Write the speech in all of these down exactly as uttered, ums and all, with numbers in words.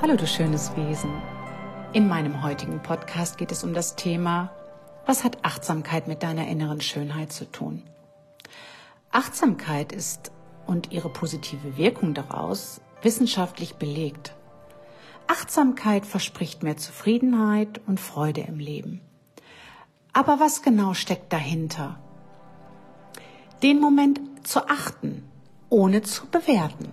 Hallo du schönes Wesen. In meinem heutigen Podcast geht es um das Thema, was hat Achtsamkeit mit deiner inneren Schönheit zu tun? Achtsamkeit ist und ihre positive Wirkung daraus wissenschaftlich belegt. Achtsamkeit verspricht mehr Zufriedenheit und Freude im Leben. Aber was genau steckt dahinter? Den Moment zu achten, ohne zu bewerten.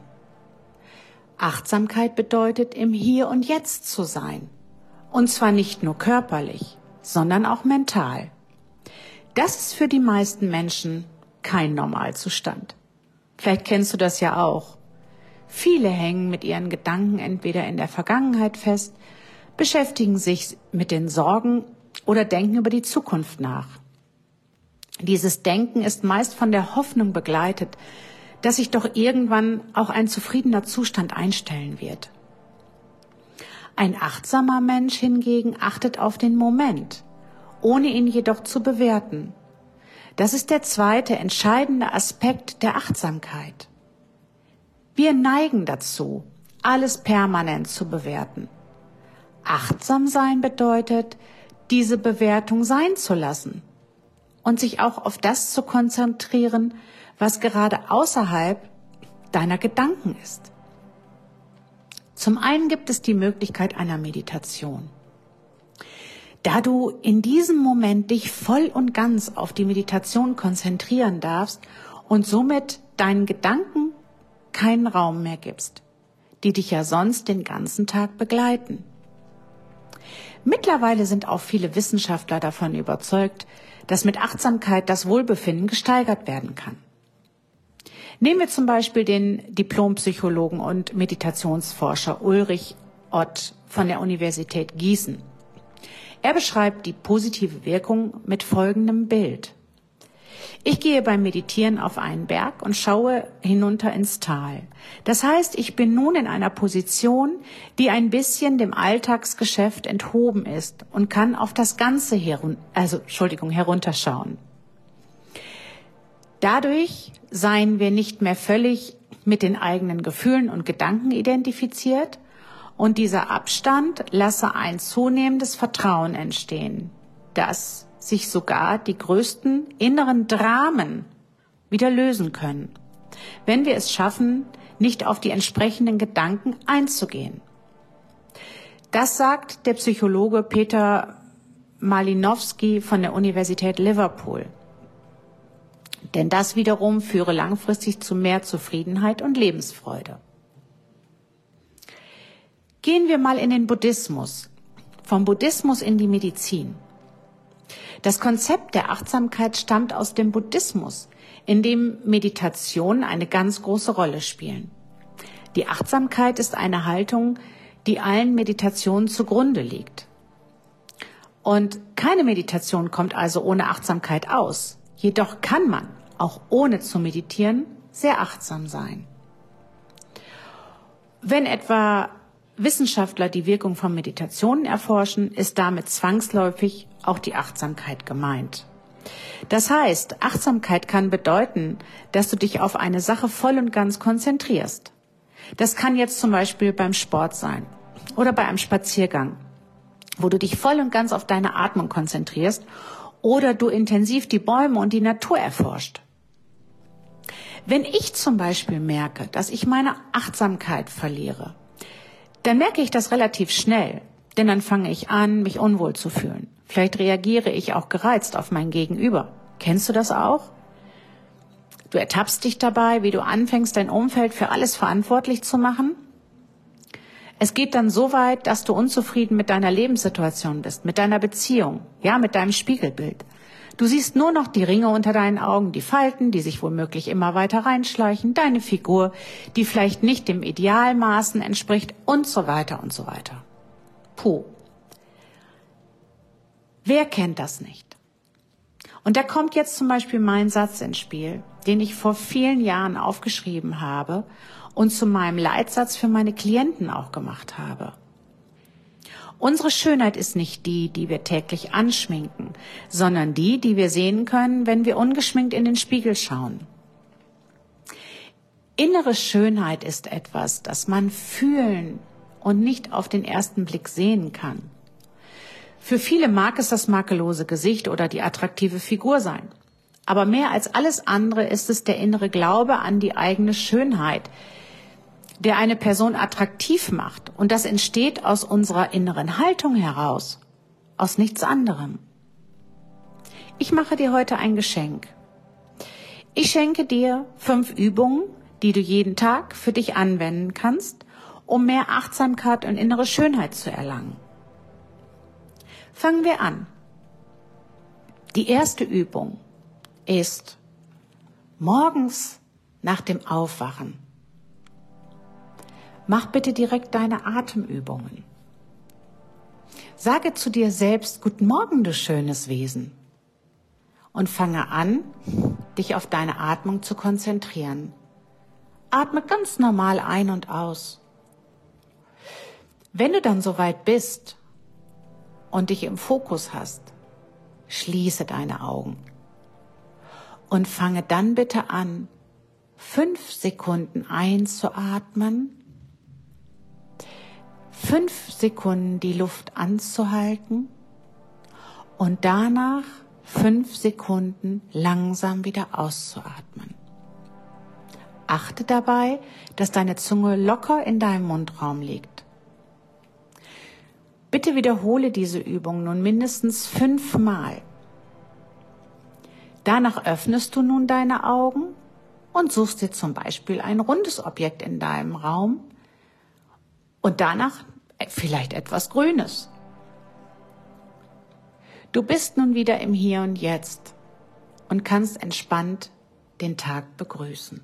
Achtsamkeit bedeutet, im Hier und Jetzt zu sein. Und zwar nicht nur körperlich, sondern auch mental. Das ist für die meisten Menschen kein Normalzustand. Vielleicht kennst du das ja auch. Viele hängen mit ihren Gedanken entweder in der Vergangenheit fest, beschäftigen sich mit den Sorgen oder denken über die Zukunft nach. Dieses Denken ist meist von der Hoffnung begleitet, dass sich doch irgendwann auch ein zufriedener Zustand einstellen wird. Ein achtsamer Mensch hingegen achtet auf den Moment, ohne ihn jedoch zu bewerten. Das ist der zweite entscheidende Aspekt der Achtsamkeit. Wir neigen dazu, alles permanent zu bewerten. Achtsam sein bedeutet, diese Bewertung sein zu lassen und sich auch auf das zu konzentrieren, was gerade außerhalb deiner Gedanken ist. Zum einen gibt es die Möglichkeit einer Meditation. Da du in diesem Moment dich voll und ganz auf die Meditation konzentrieren darfst und somit deinen Gedanken keinen Raum mehr gibst, die dich ja sonst den ganzen Tag begleiten. Mittlerweile sind auch viele Wissenschaftler davon überzeugt, dass mit Achtsamkeit das Wohlbefinden gesteigert werden kann. Nehmen wir zum Beispiel den Diplompsychologen und Meditationsforscher Ulrich Ott von der Universität Gießen. Er beschreibt die positive Wirkung mit folgendem Bild. Ich gehe beim Meditieren auf einen Berg und schaue hinunter ins Tal. Das heißt, ich bin nun in einer Position, die ein bisschen dem Alltagsgeschäft enthoben ist und kann auf das Ganze herun- also, Entschuldigung, herunterschauen. Dadurch seien wir nicht mehr völlig mit den eigenen Gefühlen und Gedanken identifiziert und dieser Abstand lasse ein zunehmendes Vertrauen entstehen, dass sich sogar die größten inneren Dramen wieder lösen können, wenn wir es schaffen, nicht auf die entsprechenden Gedanken einzugehen. Das sagt der Psychologe Peter Malinowski von der Universität Liverpool. Denn das wiederum führe langfristig zu mehr Zufriedenheit und Lebensfreude. Gehen wir mal in den Buddhismus, vom Buddhismus in die Medizin. Das Konzept der Achtsamkeit stammt aus dem Buddhismus, in dem Meditationen eine ganz große Rolle spielen. Die Achtsamkeit ist eine Haltung, die allen Meditationen zugrunde liegt. Und keine Meditation kommt also ohne Achtsamkeit aus. Jedoch kann man, auch ohne zu meditieren, sehr achtsam sein. Wenn etwa Wissenschaftler die Wirkung von Meditationen erforschen, ist damit zwangsläufig auch die Achtsamkeit gemeint. Das heißt, Achtsamkeit kann bedeuten, dass du dich auf eine Sache voll und ganz konzentrierst. Das kann jetzt zum Beispiel beim Sport sein oder bei einem Spaziergang, wo du dich voll und ganz auf deine Atmung konzentrierst oder du intensiv die Bäume und die Natur erforscht. Wenn ich zum Beispiel merke, dass ich meine Achtsamkeit verliere, dann merke ich das relativ schnell, denn dann fange ich an, mich unwohl zu fühlen. Vielleicht reagiere ich auch gereizt auf mein Gegenüber. Kennst du das auch? Du ertappst dich dabei, wie du anfängst, dein Umfeld für alles verantwortlich zu machen. Es geht dann so weit, dass du unzufrieden mit deiner Lebenssituation bist, mit deiner Beziehung, ja, mit deinem Spiegelbild. Du siehst nur noch die Ringe unter deinen Augen, die Falten, die sich womöglich immer weiter reinschleichen, deine Figur, die vielleicht nicht dem Idealmaßen entspricht und so weiter und so weiter. Puh. Wer kennt das nicht? Und da kommt jetzt zum Beispiel mein Satz ins Spiel, den ich vor vielen Jahren aufgeschrieben habe und zu meinem Leitsatz für meine Klienten auch gemacht habe. Unsere Schönheit ist nicht die, die wir täglich anschminken, sondern die, die wir sehen können, wenn wir ungeschminkt in den Spiegel schauen. Innere Schönheit ist etwas, das man fühlen und nicht auf den ersten Blick sehen kann. Für viele mag es das makellose Gesicht oder die attraktive Figur sein. Aber mehr als alles andere ist es der innere Glaube an die eigene Schönheit, der eine Person attraktiv macht. Und das entsteht aus unserer inneren Haltung heraus, aus nichts anderem. Ich mache dir heute ein Geschenk. Ich schenke dir fünf Übungen, die du jeden Tag für dich anwenden kannst, um mehr Achtsamkeit und innere Schönheit zu erlangen. Fangen wir an. Die erste Übung ist morgens nach dem Aufwachen. Mach bitte direkt deine Atemübungen. Sage zu dir selbst, guten Morgen, du schönes Wesen. Und fange an, dich auf deine Atmung zu konzentrieren. Atme ganz normal ein und aus. Wenn du dann soweit bist und dich im Fokus hast, schließe deine Augen und fange dann bitte an, fünf Sekunden einzuatmen, fünf Sekunden die Luft anzuhalten und danach fünf Sekunden langsam wieder auszuatmen. Achte dabei, dass deine Zunge locker in deinem Mundraum liegt. Bitte wiederhole diese Übung nun mindestens fünfmal. Danach öffnest du nun deine Augen und suchst dir zum Beispiel ein rundes Objekt in deinem Raum und danach vielleicht etwas Grünes. Du bist nun wieder im Hier und Jetzt und kannst entspannt den Tag begrüßen.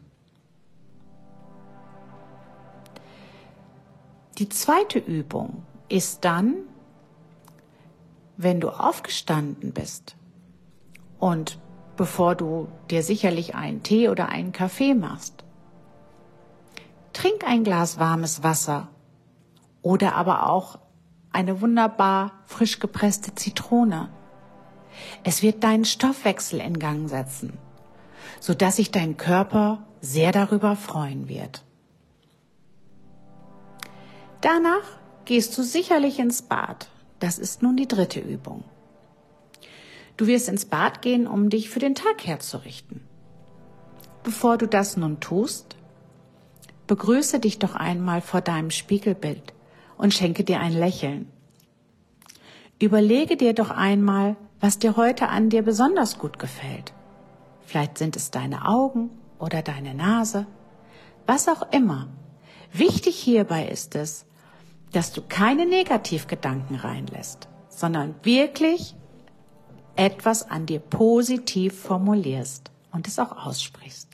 Die zweite Übung ist dann, wenn du aufgestanden bist und bevor du dir sicherlich einen Tee oder einen Kaffee machst, trink ein Glas warmes Wasser oder aber auch eine wunderbar frisch gepresste Zitrone. Es wird deinen Stoffwechsel in Gang setzen, sodass sich dein Körper sehr darüber freuen wird. Danach gehst du sicherlich ins Bad. Das ist nun die dritte Übung. Du wirst ins Bad gehen, um dich für den Tag herzurichten. Bevor du das nun tust, begrüße dich doch einmal vor deinem Spiegelbild und schenke dir ein Lächeln. Überlege dir doch einmal, was dir heute an dir besonders gut gefällt. Vielleicht sind es deine Augen oder deine Nase, was auch immer. Wichtig hierbei ist es, dass du keine Negativgedanken reinlässt, sondern wirklich etwas an dir positiv formulierst und es auch aussprichst.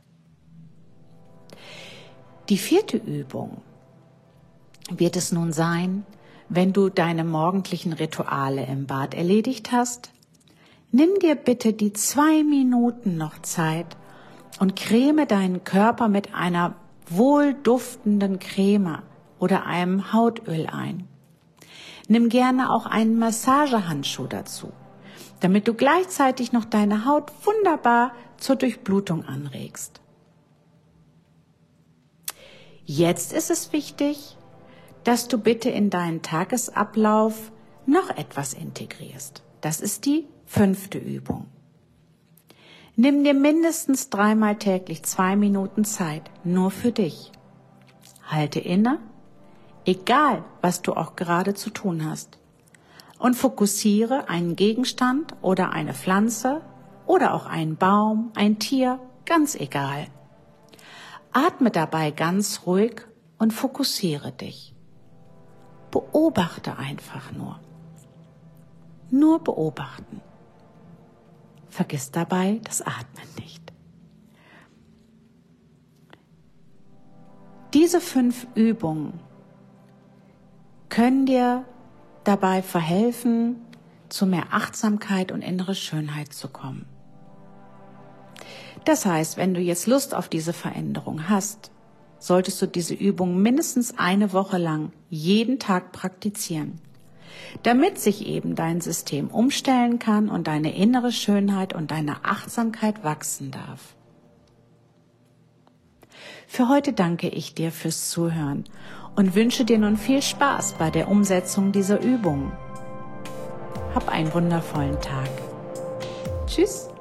Die vierte Übung wird es nun sein, wenn du deine morgendlichen Rituale im Bad erledigt hast, nimm dir bitte die zwei Minuten noch Zeit und creme deinen Körper mit einer wohlduftenden Creme oder einem Hautöl ein. Nimm gerne auch einen Massagehandschuh dazu, damit du gleichzeitig noch deine Haut wunderbar zur Durchblutung anregst. Jetzt ist es wichtig, dass du bitte in deinen Tagesablauf noch etwas integrierst. Das ist die fünfte Übung. Nimm dir mindestens dreimal täglich zwei Minuten Zeit, nur für dich. Halte inne, egal was du auch gerade zu tun hast, und fokussiere einen Gegenstand oder eine Pflanze oder auch einen Baum, ein Tier, ganz egal. Atme dabei ganz ruhig und fokussiere dich. Beobachte einfach nur. Nur beobachten. Vergiss dabei das Atmen nicht. Diese fünf Übungen können dir dabei verhelfen, zu mehr Achtsamkeit und innere Schönheit zu kommen. Das heißt, wenn du jetzt Lust auf diese Veränderung hast, solltest du diese Übung mindestens eine Woche lang jeden Tag praktizieren, damit sich eben dein System umstellen kann und deine innere Schönheit und deine Achtsamkeit wachsen darf. Für heute danke ich dir fürs Zuhören und wünsche dir nun viel Spaß bei der Umsetzung dieser Übungen. Hab einen wundervollen Tag. Tschüss.